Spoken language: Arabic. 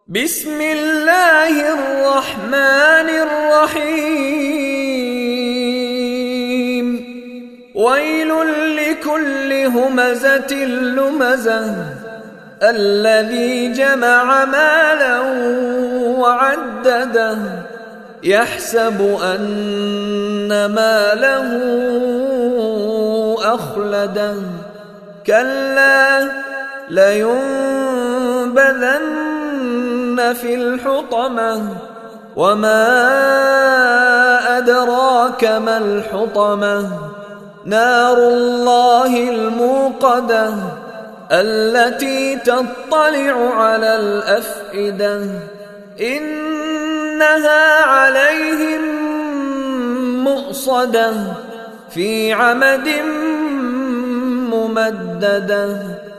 بسم الله الرحمن الرحيم ويل لكل همزة لمزة الذي جمع مالا وعدده يحسب أن ماله أخلده كلا لينبذن في الحطمة وما أدراك ما الحطمة نار الله الموقدة التي تطلع على الأفئدة إنها عليهم مؤصدة في عمد ممددة